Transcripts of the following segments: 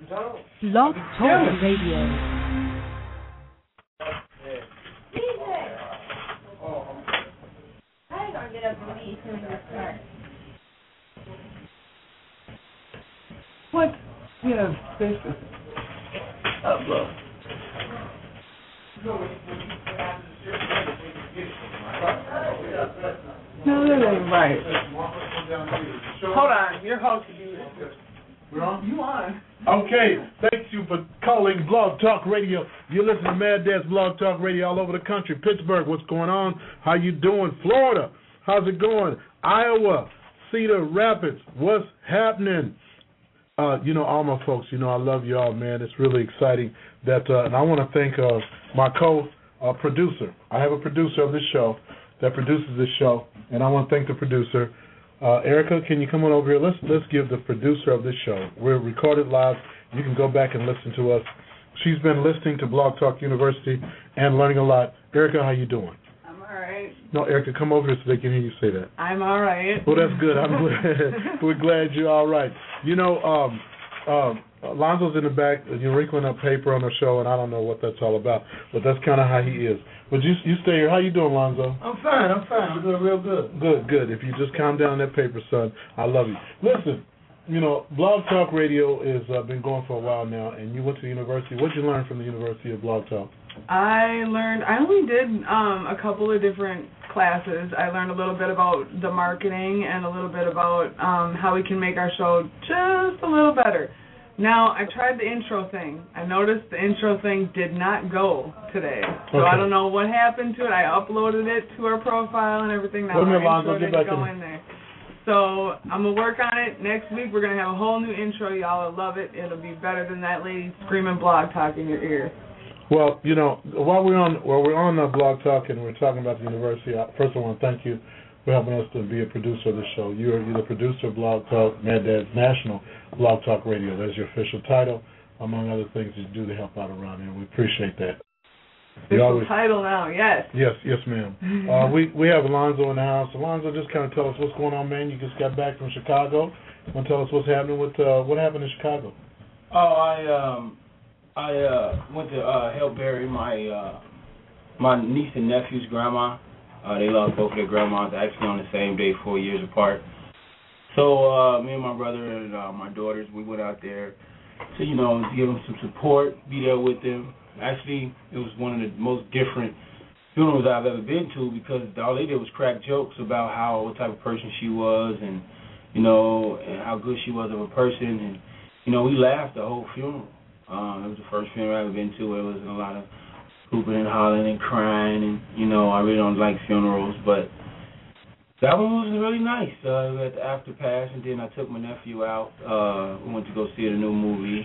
Blog Talk Radio. What? Yeah, basically. Oh, bro. No, that ain't right. Hold on, your host is you. We're on? You on. Okay, thank you for calling Blog Talk Radio. You're listening to Mad Dad's Blog Talk Radio all over the country. Pittsburgh, what's going on? How you doing? Florida, how's it going? Iowa, Cedar Rapids, what's happening? All my folks, I love y'all, man. It's really exciting that, and I want to thank my co-producer. I have a producer of this show that produces this show, and I want to thank the producer. Erica, can you come on over here? Let's give the producer of this show. We're recorded live. You can go back and listen to us. She's been listening to Blog Talk University and learning a lot. Erica, how you doing? I'm all right. No, Erica, come over here so they can hear you say that. I'm all right. Well, that's good. I'm glad. We're glad you're all right. Lonzo's in the back, wrinkling up paper on the show, and I don't know what that's all about, but that's kind of how he is. But you stay here. How you doing, Lonzo? I'm fine. I'm doing real good. Good. If you just calm down that paper, son, I love you. Listen, Blog Talk Radio has been going for a while now, and you went to the university. What did you learn from the University of Blog Talk? I only did a couple of different classes. I learned a little bit about the marketing and a little bit about how we can make our show just a little better. Now, I tried the intro thing. I noticed the intro thing did not go today. So okay. I don't know what happened to it. I uploaded it to our profile and everything. Now our intro didn't go in there. So I'm going to work on it. Next week, we're going to have a whole new intro. Y'all will love it. It'll be better than that lady screaming Blog Talk in your ear. Well, while we're on Blog Talk and we're talking about the university, first I want to thank you for helping us to be a producer of the show. You're the producer of Blog Talk, Mad Dad's National Blog Talk Radio. That's your official title, among other things you do to help out around here. We appreciate that. Official title now, yes. Yes, ma'am. We have Alonzo in the house. Alonzo, just kind of tell us what's going on, man. You just got back from Chicago. Want to tell us what's happening with what happened in Chicago? Oh, I went to help bury my niece and nephew's grandma. They lost both of their grandmas actually on the same day, 4 years apart. So me and my brother and my daughters, we went out there to, give them some support, be there with them. Actually, it was one of the most different funerals I've ever been to because all they did was crack jokes about what type of person she was and, and how good she was of a person. And, we laughed the whole funeral. It was the first funeral I've ever been to. It was a lot of hooping and hollering and crying, and I really don't like funerals, but that one was really nice. We had the after pass, and then I took my nephew out. We went to go see the new movie,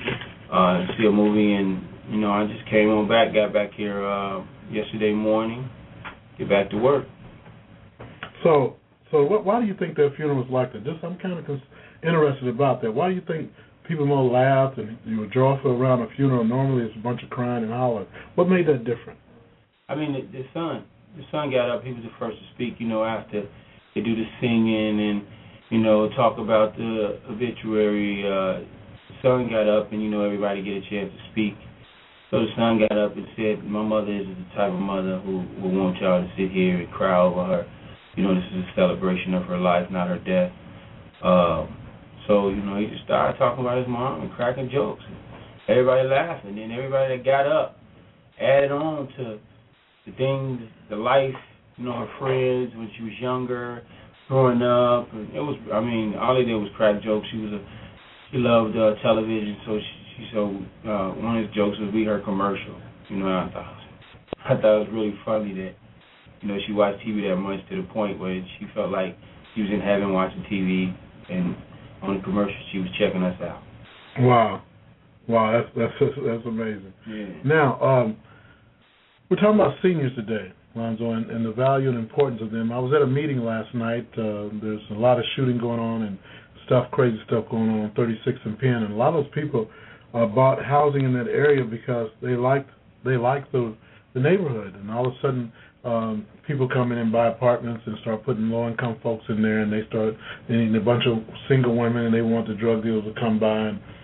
and I just came on back, got back here yesterday morning, get back to work. So why do you think that funeral was like that? I'm kind of interested about that. Why do you think people more laughed and you were joyful around a funeral? Normally it's a bunch of crying and hollering. What made that different? I mean, the son got up. He was the first to speak, after they do the singing and, talk about the obituary. The son got up and, everybody get a chance to speak. So the son got up and said, my mother is the type of mother who will want y'all to sit here and cry over her. This is a celebration of her life, not her death. So, he just started talking about his mom and cracking jokes. Everybody laughed, and then everybody that got up added on to the things, the life, her friends when she was younger, growing up. And it was, all they did was crack jokes. She loved television, so one of his jokes was we her commercial. I thought it was really funny that, she watched TV that much to the point where she felt like she was in heaven watching TV, and on the commercial, she was checking us out. Wow, that's amazing. Yeah. Now, we're talking about seniors today, Lonzo, and the value and importance of them. I was at a meeting last night. There's a lot of shooting going on and crazy stuff going on 36th and Penn, and a lot of those people bought housing in that area because they liked the neighborhood, and all of a sudden people come in and buy apartments and start putting low-income folks in there, and they need a bunch of single women, and they want the drug dealers to come by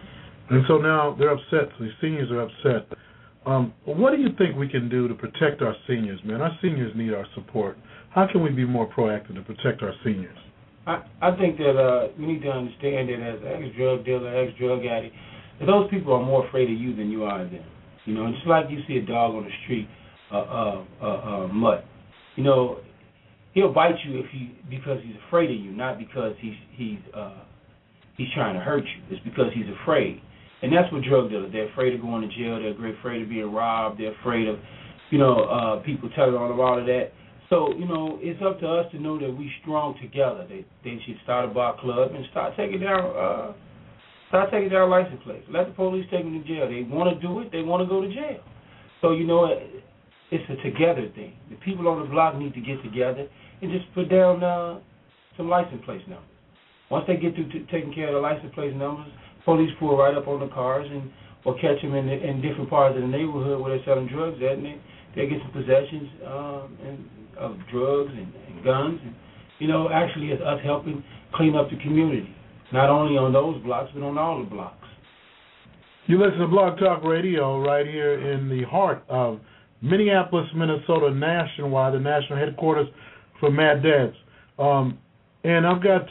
And so now they're upset. So the seniors are upset. What do you think we can do to protect our seniors, man? Our seniors need our support. How can we be more proactive to protect our seniors? I think that we need to understand that as an ex-drug dealer, ex-drug addict, that those people are more afraid of you than you are of them. You know, just like you see a dog on the street, mutt. You know, he'll bite you because he's afraid of you, not because he's trying to hurt you. It's because he's afraid. And that's what drug dealers. They're afraid of going to jail. They're afraid of being robbed. They're afraid of, people telling on them, all of that. So, it's up to us to know that we strong together. They should start a bar club and start taking down license plates. Let the police take them to jail. They want to do it. They want to go to jail. So, it's a together thing. The people on the block need to get together and just put down some license plate numbers. Once they get through taking care of the license plate numbers, police pull right up on the cars or catch them in different parts of the neighborhood where they're selling drugs at, and they get some possessions of drugs and guns. And, actually it's us helping clean up the community, not only on those blocks, but on all the blocks. You listen to Blog Talk Radio right here in the heart of Minneapolis, Minnesota, nationwide, the national headquarters for Mad Dads. And I've got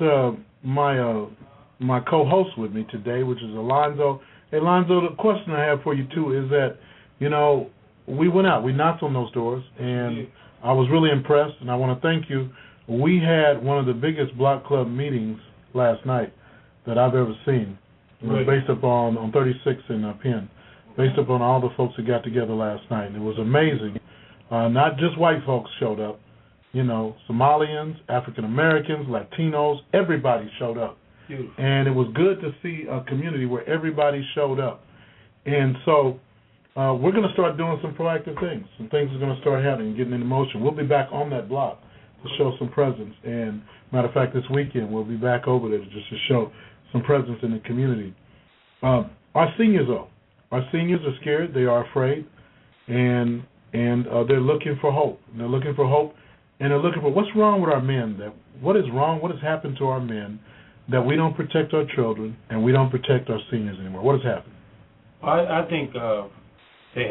my co-host with me today, which is Alonzo. Hey, Alonzo, the question I have for you, too, is that, we went out. We knocked on those doors, and I was really impressed, and I want to thank you. We had one of the biggest block club meetings last night that I've ever seen. It was based upon on 36 in Penn, based upon all the folks that got together last night. And it was amazing. Not just white folks showed up. Somalians, African Americans, Latinos, everybody showed up. Beautiful. And it was good to see a community where everybody showed up. And so we're going to start doing some proactive things. Some things are going to start happening, getting into motion. We'll be back on that block to show some presence. And matter of fact, this weekend we'll be back over there just to show some presence in the community. Our seniors, though, our seniors are scared. They are afraid, and they're looking for hope. And they're looking for hope, and they're looking for what's wrong with our men. What is wrong? What has happened to our men that we don't protect our children and we don't protect our seniors anymore? What has happened? I think they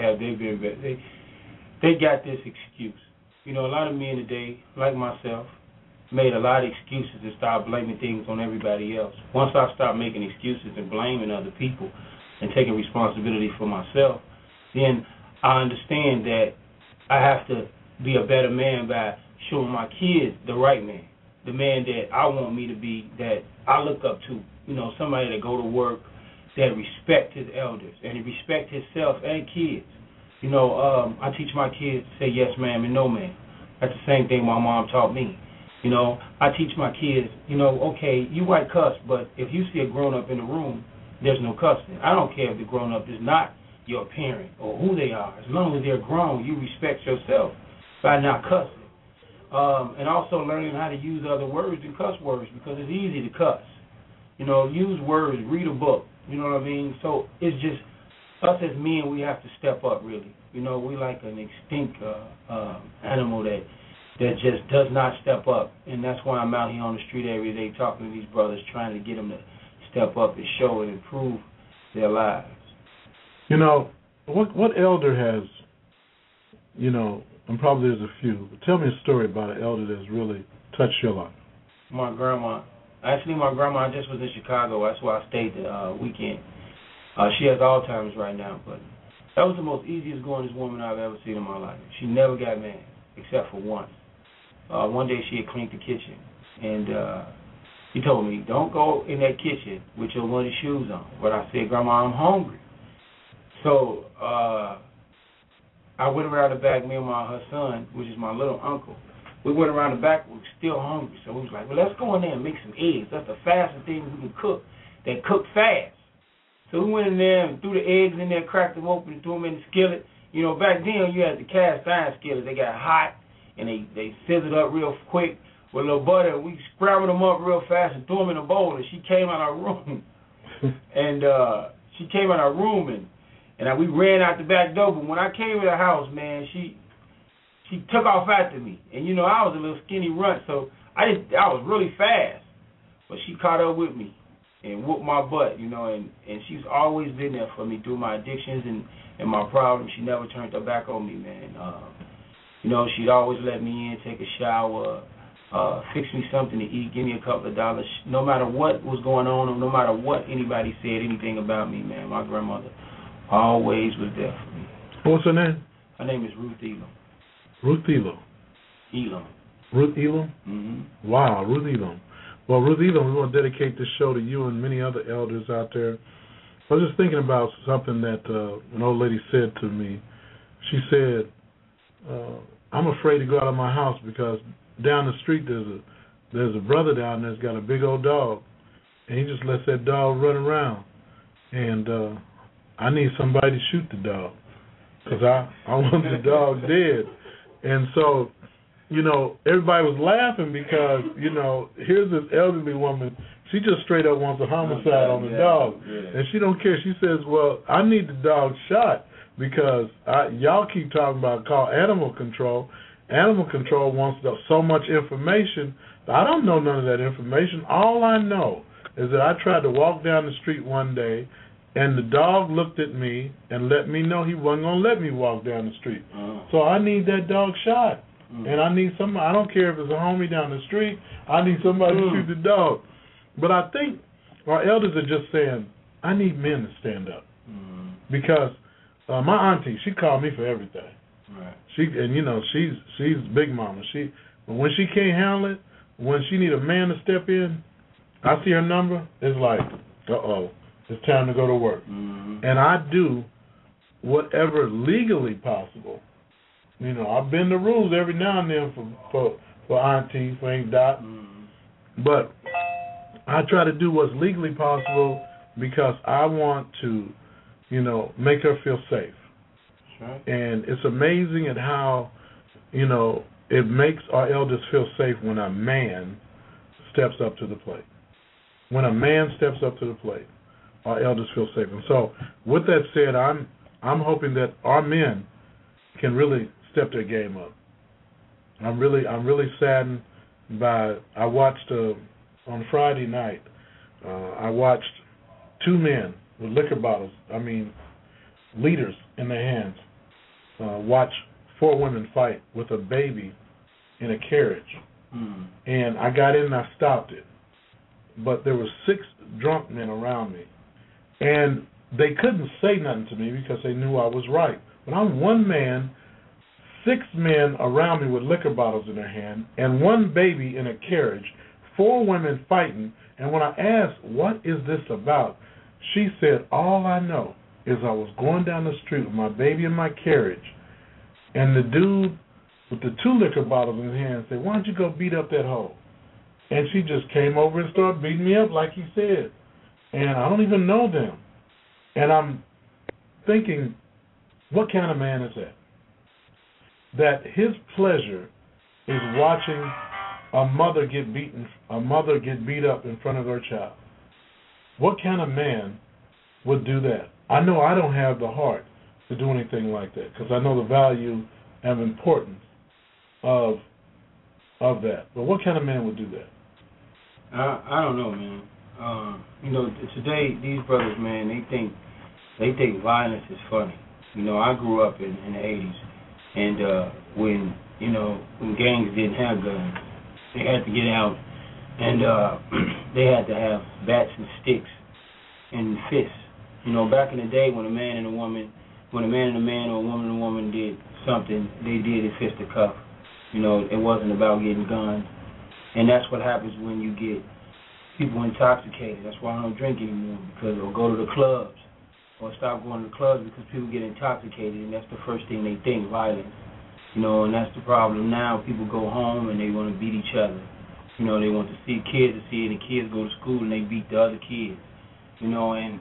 got this excuse. A lot of men today, like myself, made a lot of excuses and started blaming things on everybody else. Once I stopped making excuses and blaming other people and taking responsibility for myself, then I understand that I have to be a better man by showing my kids the right man, the man that I want me to be, that I look up to, somebody that go to work, that respect his elders and respect himself and kids. I teach my kids to say yes, ma'am, and no, ma'am. That's the same thing my mom taught me. I teach my kids, okay, you might cuss, but if you see a grown-up in the room, there's no cussing. I don't care if the grown-up is not your parent or who they are. As long as they're grown, you respect yourself by not cussing. And also learning how to use other words than cuss words, because it's easy to cuss. Use words, read a book, you know what I mean? So it's just us as men, we have to step up, really. We like an extinct animal that just does not step up. And that's why I'm out here on the street every day talking to these brothers, trying to get them to step up and show and improve their lives. What elder has, and probably there's a few, but tell me a story about an elder that's really touched your life. My grandma. Actually, my grandma just was in Chicago. That's why I stayed the weekend. She has Alzheimer's right now, but that was the most easiest going woman I've ever seen in my life. She never got mad, except for once. One day she had cleaned the kitchen, and she told me, don't go in that kitchen with your muddy shoes on. But I said, Grandma, I'm hungry. So I went around the back, me and her son, which is my little uncle. We went around the back, we were still hungry. So we was like, well, let's go in there and make some eggs. That's the fastest thing we can cook, that cook fast. So we went in there and threw the eggs in there, cracked them open, and threw them in the skillet. Back then you had the cast iron skillets. They got hot, and they sizzled up real quick with a little butter. We scrambled them up real fast and threw them in a bowl, and she came out of our room. And we ran out the back door. But when I came to the house, man, she took off after me. And, I was a little skinny runt, so I was really fast. But she caught up with me. and whoop my butt, you know, and she's always been there for me through my addictions and my problems. She never turned her back on me, man. You know, she'd always let me in, take a shower, fix me something to eat, give me a couple of dollars. No matter what was going on, or no matter what anybody said, anything about me, man, my grandmother always was there for me. What's her name? Her name is Ruth Elam. Ruth Elam. Elam. Ruth Elam? Mm-hmm. Wow, Ruth Elam. Well, Ruth Elam, we want to dedicate this show to you and many other elders out there. I was just thinking about something that an old lady said to me. She said, I'm afraid to go out of my house because down the street there's a brother down there that's got a big old dog, and he just lets that dog run around. And I need somebody to shoot the dog because I want the dog dead. And so, you know, everybody was laughing because, you know, here's this elderly woman. She just straight up wants a homicide on the dog. Yeah. And she don't care. She says, well, I need the dog shot because y'all keep talking about call animal control. Animal control wants so much information. I don't know none of that information. All I know is that I tried to walk down the street one day, and the dog looked at me and let me know he wasn't going to let me walk down the street. So I need that dog shot. And I need somebody. I don't care if it's a homie down the street. I need somebody to shoot the dog. But I think our elders are just saying, I need men to stand up. Because my auntie, she called me for everything. Right. And you know, she's big mama. When she can't handle it, when she need a man to step in, I see her number. It's like, it's time to go to work. And I do whatever legally possible. You know, I bend the rules every now and then for auntie, for Aunt Dot. But I try to do what's legally possible because I want to, you know, make her feel safe. Right. And it's amazing at how, you know, it makes our elders feel safe when a man steps up to the plate. When a man steps up to the plate, our elders feel safe. And so, with that said, I'm hoping that our men can really step their game up. I'm really saddened by. I watched on Friday night. I watched two men with liquor bottles. I mean, leaders in their hands. Watch four women fight with a baby in a carriage. And I got in and I stopped it. But there were 6 drunk men around me. And they couldn't say nothing to me because they knew I was right. But I'm one man, 6 men around me with liquor bottles in their hand, and one baby in a carriage, 4 women fighting. And when I asked, what is this about? She said, all I know is I was going down the street with my baby in my carriage, and the dude with the 2 liquor bottles in his hand said, why don't you go beat up that hoe? And she just came over and started beating me up like he said. And I don't even know them. And I'm thinking, what kind of man is that? That his pleasure is watching a mother get beat up in front of her child. What kind of man would do that? I know I don't have the heart to do anything like that because I know the value and importance of that. But what kind of man would do that? I don't know, man. You know, today these brothers, man, they think violence is funny. You know, I grew up in the 80s, and when gangs didn't have guns, they had to get out, and they had to have bats and sticks and fists. You know, back in the day when a man and a man or a woman and a woman did something, they did it fisticuff. You know, it wasn't about getting guns. And that's what happens when you get people intoxicated. That's why I don't drink anymore, because or go to the clubs or stop going to the clubs because people get intoxicated, and that's the first thing they think, violence. You know, and that's the problem now. People go home and they want to beat each other. You know, they want to see kids to see it, and kids go to school and they beat the other kids. You know, and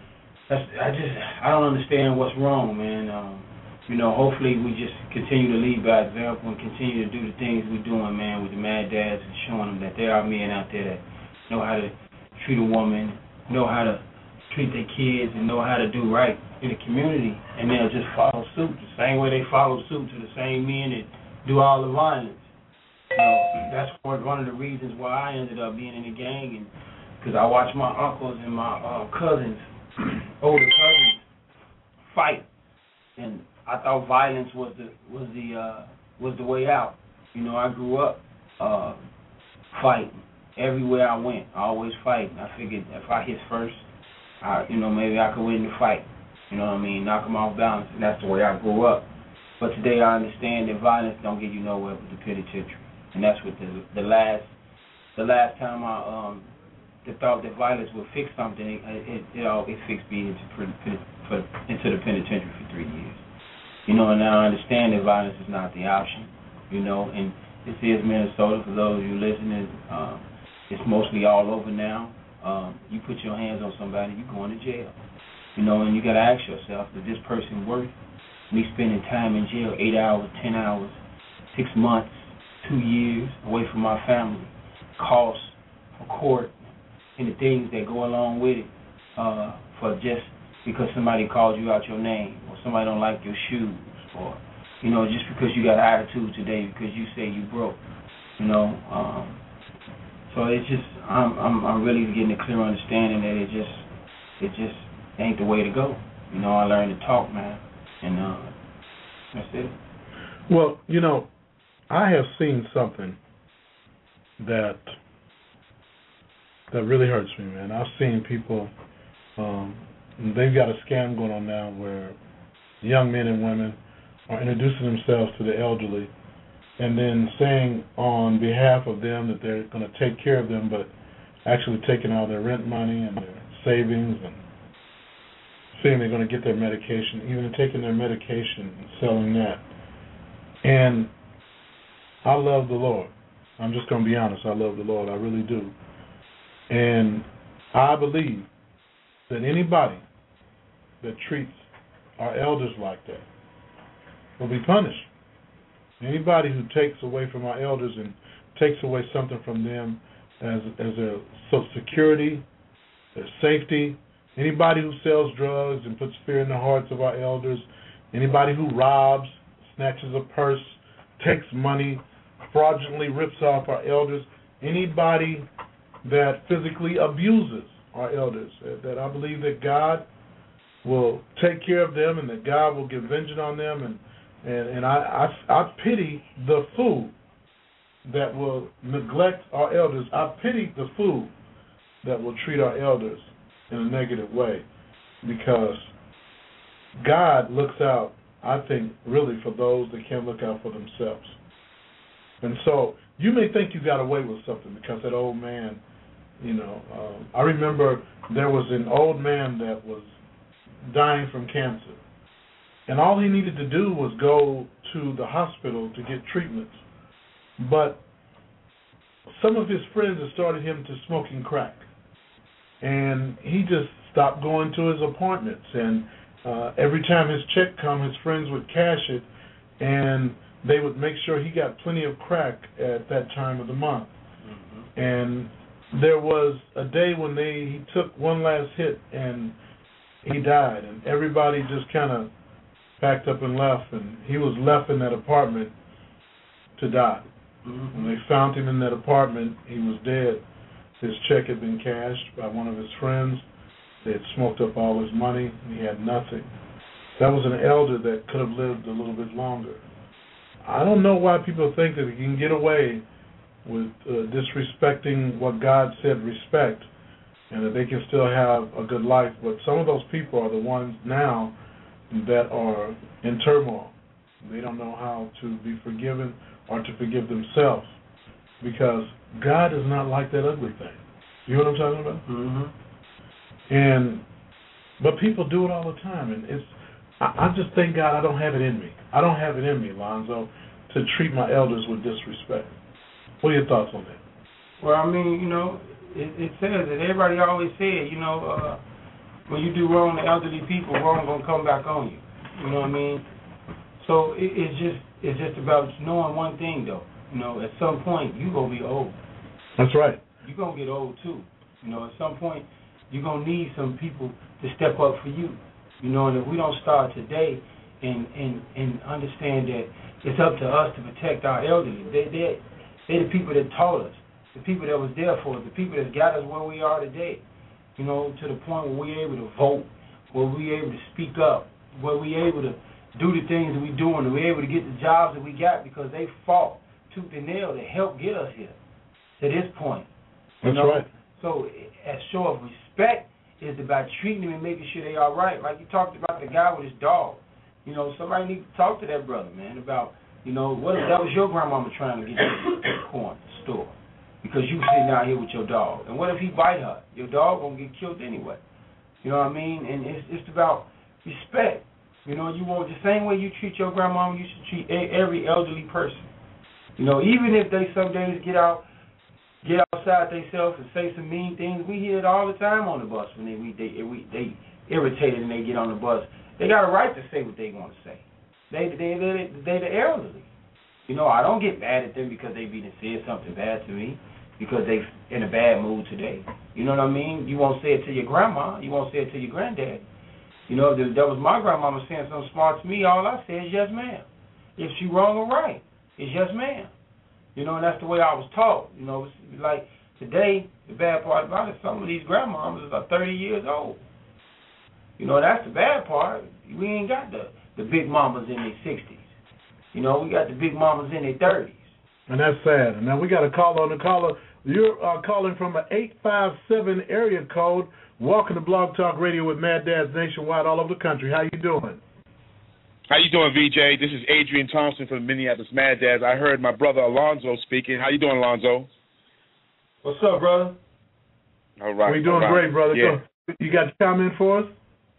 I don't understand what's wrong, man. You know, hopefully we just continue to lead by example and continue to do the things we're doing, man, with the Mad Dads and showing them that there are men out there that know how to treat a woman, know how to treat their kids, and know how to do right in the community, and they'll just follow suit the same way they follow suit to the same men that do all the violence. You know, that's one of the reasons why I ended up being in the gang and because I watched my uncles and my cousins, older cousins, fight, and I thought violence was the way out. You know, I grew up fighting. Everywhere I went, I always fighting. I figured if I hit first, maybe I could win the fight. You know what I mean? Knock them off balance, and that's the way I grew up. But today I understand that violence don't get you nowhere but the penitentiary, and that's what the last time I the thought that violence would fix something, it fixed me into the penitentiary for 3 years. You know, and now I understand that violence is not the option. You know, and this is Minnesota. For those of you listening, it's mostly all over now. You put your hands on somebody, you're going to jail. You know, and you got to ask yourself, is this person worth me spending time in jail, 8 hours, 10 hours, 6 months, 2 years away from my family, costs for court, and the things that go along with it, for just because somebody called you out your name, or somebody don't like your shoes, or, you know, just because you got attitude today because you say you broke, you know. So it's just, I'm really getting a clear understanding that it just ain't the way to go. You know, I learned to talk, man, and that's it. Well, you know, I have seen something that really hurts me, man. I've seen people, they've got a scam going on now where young men and women are introducing themselves to the elderly and then saying on behalf of them that they're going to take care of them, but actually taking all their rent money and their savings and saying they're going to get their medication, even taking their medication and selling that. And I love the Lord. I'm just going to be honest. I love the Lord. I really do. And I believe that anybody that treats our elders like that will be punished. Anybody who takes away from our elders and takes away something from them as their Social Security, their safety, anybody who sells drugs and puts fear in the hearts of our elders, anybody who robs, snatches a purse, takes money, fraudulently rips off our elders, anybody that physically abuses our elders, that I believe that God will take care of them and that God will give vengeance on them. And I pity the fool that will neglect our elders. I pity the fool that will treat our elders in a negative way, because God looks out, I think, really for those that can't look out for themselves. And so you may think you got away with something because that old man, you know, I remember there was an old man that was dying from cancer. And all he needed to do was go to the hospital to get treatments. But some of his friends had started him to smoking crack. And he just stopped going to his appointments. And every time his check come, his friends would cash it, and they would make sure he got plenty of crack at that time of the month. Mm-hmm. And there was a day when he took one last hit, and he died. And everybody just kind of packed up and left, and he was left in that apartment to die. Mm-hmm. When they found him in that apartment, he was dead. His check had been cashed by one of his friends. They had smoked up all his money, and he had nothing. That was an elder that could have lived a little bit longer. I don't know why people think that they can get away with disrespecting what God said respect, and that they can still have a good life. But some of those people are the ones now that are in turmoil. They don't know how to be forgiven or to forgive themselves, because God is not like that ugly thing. You know what I'm talking about? Mm-hmm. But people do it all the time, and I just thank God I don't have it in me. I don't have it in me, Lonzo, to treat my elders with disrespect. What are your thoughts on that? Well, I mean, you know, it says that everybody always said, you know, when you do wrong to elderly people, wrong gonna come back on you. You know what I mean? So it's just about knowing one thing, though. You know, at some point you gonna be old. That's right. You're gonna get old too. You know, at some point you're gonna need some people to step up for you. You know, and if we don't start today and understand that it's up to us to protect our elderly, they're the people that taught us. the people that was there for us, the people that got us where we are today, you know, to the point where we're able to vote, where we're able to speak up, where we're able to do the things that we're doing, and we're able to get the jobs that we got because they fought tooth and nail to help get us here to this point. That's right. So a show of respect is about treating them and making sure they are right. Like you talked about the guy with his dog. You know, somebody needs to talk to that brother, man, about, you know, what if that was your grandmama trying to get you corn at the store because you sitting out here with your dog. And what if he bite her? Your dog going to get killed anyway. You know what I mean? And it's about respect. You know, you want the same way you treat your grandmama, you should treat every elderly person. You know, even if they some days get outside themselves and say some mean things, we hear it all the time on the bus when they irritated and they get on the bus. They got a right to say what they want to say. They the elderly. You know, I don't get mad at them because they said something bad to me because they in a bad mood today. You know what I mean? You won't say it to your grandma. You won't say it to your granddad. You know, if that was my grandmama saying something smart to me, all I say is yes, ma'am. If she wrong or right, it's yes, ma'am. You know, and that's the way I was taught. You know, it's like today, the bad part about it, some of these grandmamas are 30 years old. You know, that's the bad part. We ain't got the big mamas in their 60s. You know, we got the big mamas in their 30s. And that's sad. And now we got a call on the caller. You're calling from an 857 area code. Welcome to Blog Talk Radio with Mad Dads nationwide all over the country. How you doing? How you doing, VJ? This is Adrian Thompson from Minneapolis Mad Dads. I heard my brother Alonzo speaking. How you doing, Alonzo? What's up, brother? All right. We're doing great, brother. Yeah. So, you got a comment for us?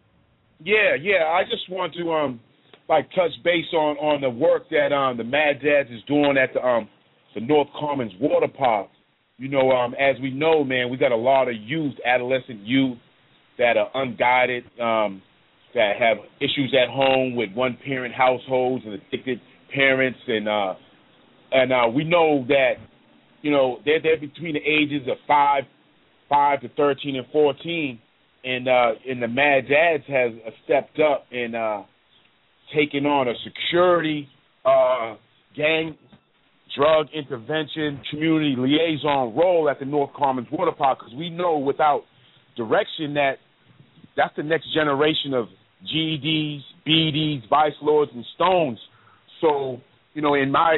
Yeah. I just want to touch base on the work that the Mad Dads is doing at the North Commons Water Park. You know, as we know, man, we got a lot of youth, adolescent youth that are unguided, that have issues at home with one-parent households and addicted parents, and we know that, you know, they're between the ages of 5 to 13 and 14, and the Mad Dads has stepped up and taken on a security, gang, drug intervention, community liaison role at the North Commons Water Park, because we know without direction that's the next generation of GEDs, BDs, vice lords, and stones. So, you know, in my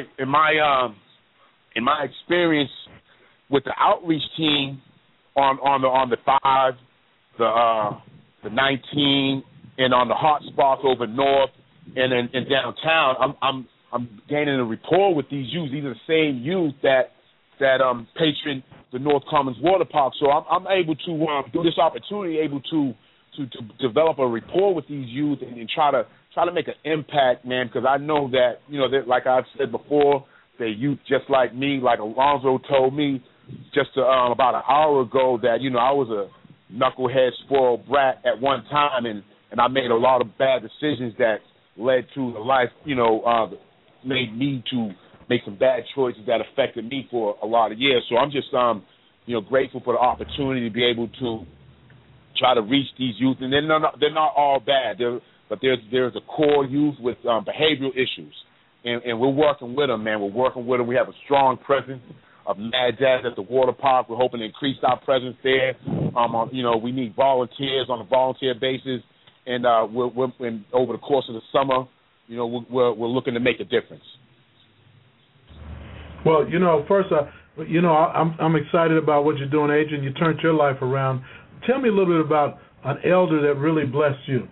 experience with the outreach team on the 5, the 19, and on the hot spots over north and in downtown, I'm gaining a rapport with these youth. These are the same youth that patron the North Commons Water Park. So I'm able to through this opportunity to develop a rapport with these youth and try to make an impact, man. Because I know that, you know, that, like I've said before, they're youth just like me. Like Alonzo told me just about an hour ago that, you know, I was a knucklehead, spoiled brat at one time, and I made a lot of bad decisions that led to the life, you know, made me to make some bad choices that affected me for a lot of years. So I'm just, you know, grateful for the opportunity to be able to try to reach these youth. And they're not all bad, but there's a core youth with behavioral issues. And we're working with them, man. We're working with them. We have a strong presence of Mad Dads at the water park. We're hoping to increase our presence there. You know, we need volunteers on a volunteer basis. And we're over the course of the summer, you know, we're looking to make a difference. Well, you know, first, you know, I'm excited about what you're doing, Adrian. You turned your life around. Tell me a little bit about an elder that really blessed you.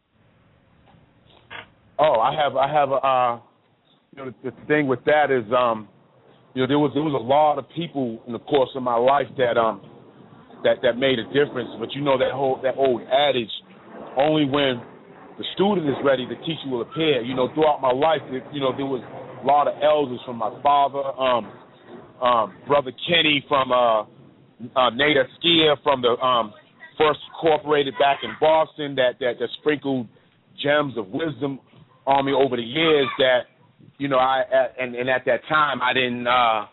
Oh, I have you know, the thing with that is, you know, there was a lot of people in the course of my life that made a difference. But you know that old adage, only when the student is ready, the teacher will appear. You know, throughout my life, you know, there was a lot of elders from my father, Brother Kenny from Nate Askia from the First Incorporated back in Boston that sprinkled gems of wisdom on me over the years that, you know, and at that time I didn't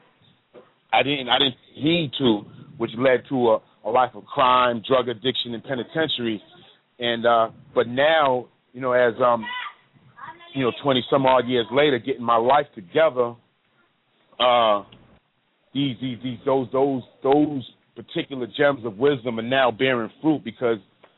heed to, which led to a life of crime, drug addiction, and penitentiary. And but now, you know, as you know, 20 some odd years later, getting my life together, those particular gems of wisdom are now bearing fruit because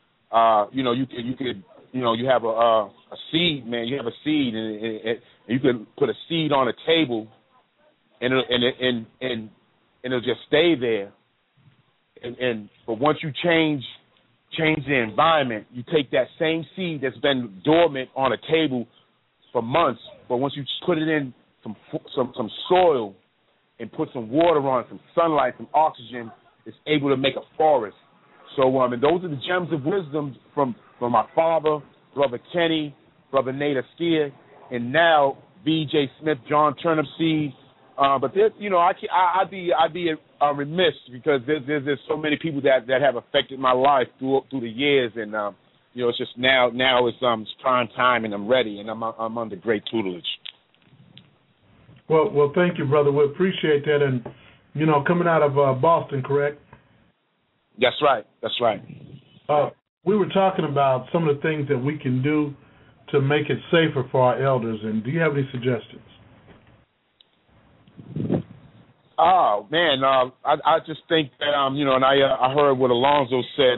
you have a seed, man. You have a seed, and you can put a seed on a table, and it'll just stay there. But once you change the environment, you take that same seed that's been dormant on a table for months, but once you put it in some soil and put some water on it, some sunlight, some oxygen, it's able to make a forest. So, and those are the gems of wisdom from my father, Brother Kenny, Brother Nate Askia, and now V.J. Smith, John Turnipseed. But there, I'd be remiss because there's so many people that have affected my life through the years, and it's just now it's prime time and I'm ready and I'm under great tutelage. Well, thank you, brother. We appreciate that, and coming out of Boston, correct? That's right. We were talking about some of the things that we can do to make it safer for our elders, and do you have any suggestions? Oh man, I just think that and I heard what Alonzo said.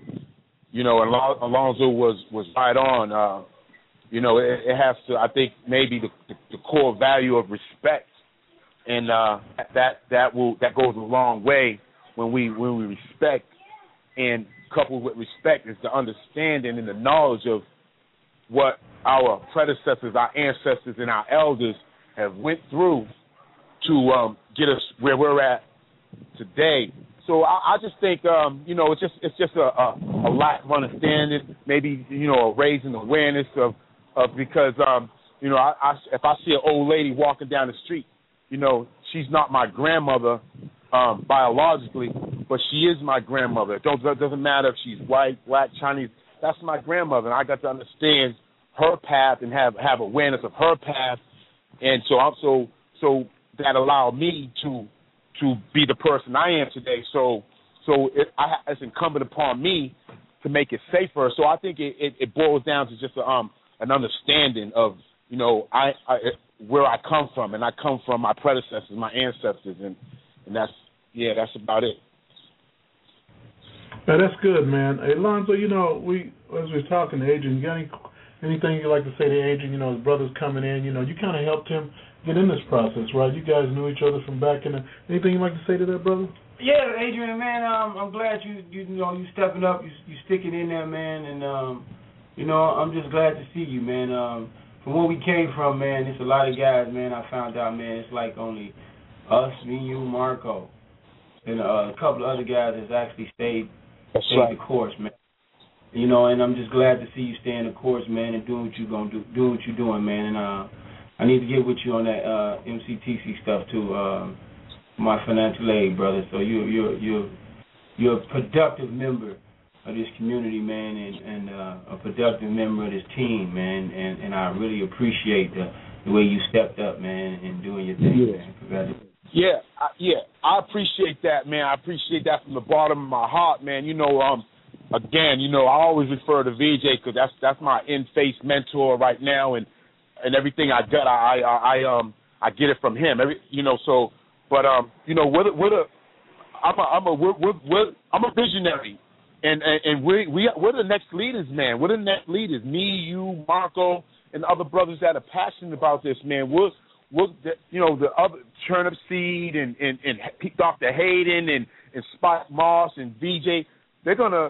Alonzo was right on. It has to. I think maybe the core value of respect, and that goes a long way when we respect, and coupled with respect is the understanding and the knowledge of what our predecessors, our ancestors, and our elders have went through to get us where we're at today. So I just think it's just a lack of understanding, maybe raising awareness of because if I see an old lady walking down the street, she's not my grandmother biologically, but she is my grandmother. It doesn't matter if she's white, black, Chinese. That's my grandmother, and I got to understand her path and have awareness of her path, and so that allowed me to be the person I am today. So it's incumbent upon me to make it safer. So I think it boils down to just an understanding of where I come from, and I come from my predecessors, my ancestors, and that's about it. Yeah, that's good, man. Hey, Lonzo, as we was talking to Adrian, you got anything you'd like to say to Adrian? His brother's coming in. You kind of helped him get in this process, right? You guys knew each other from back in the. Anything you'd like to say to that, brother? Yeah, Adrian, man, I'm glad you stepping up, you sticking in there, man, and I'm just glad to see you, man. From where we came from, man, it's a lot of guys, man. I found out, man, it's like only us, me, you, Marco, and a couple of other guys that's actually stayed the course, man. And I'm just glad to see you staying the course, man, and doing what you're gonna do, doing what you're doing, man. And I need to get with you on that MCTC stuff too, my financial aid, brother. So you're a productive member of this community, man, and a productive member of this team, man. And I really appreciate the way you stepped up, man, and doing your thing, man. Congratulations. Yeah, I appreciate that, man. I appreciate that from the bottom of my heart, man. Again, I always refer to VJ because that's my in-face mentor right now, and everything I got, I get it from him. I'm a visionary, and we're the next leaders, man. We're the next leaders. Me, you, Marco, and other brothers that are passionate about this, man. The other Turnipseed and Dr. Hayden and Spike Moss and VJ, they're gonna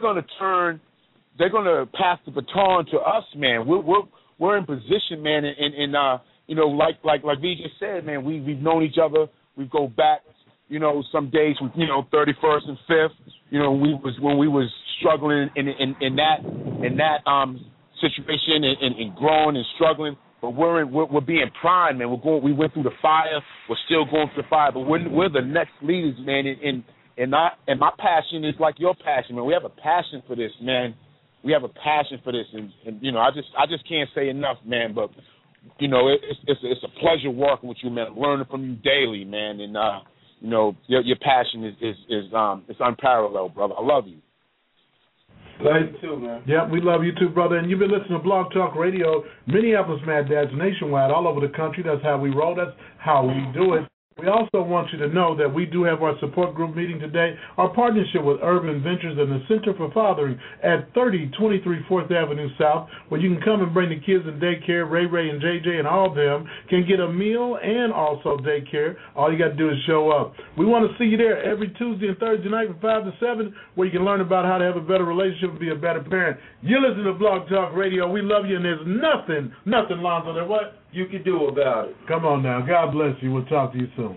pass the baton to us, man. We're in position, man, and like VJ said, man, we've known each other. We go back, some days with 31st and 5th, when we was struggling in that situation and growing and struggling. But we're being primed, man. We went through the fire. We're still going through the fire, but we're the next leaders, man. And my passion is like your passion, man. We have a passion for this, man. We have a passion for this, and I just can't say enough, man. But it's a pleasure working with you, man. I'm learning from you daily, man. And your passion is unparalleled, brother. I love you. Love you too, man. Yeah, we love you too, brother. And you've been listening to Blog Talk Radio, Minneapolis Mad Dads nationwide, all over the country. That's how we roll. That's how we do it. We also want you to know that we do have our support group meeting today, our partnership with Urban Ventures and the Center for Fathering at 3023 4th Avenue South, where you can come and bring the kids in daycare. Ray and JJ and all of them can get a meal and also daycare. All you got to do is show up. We want to see you there every Tuesday and Thursday night from 5 to 7, where you can learn about how to have a better relationship and be a better parent. You listen to Blog Talk Radio. We love you, and there's nothing, Lonzo, that what? You can do about it. Come on now. God bless you. We'll talk to you soon.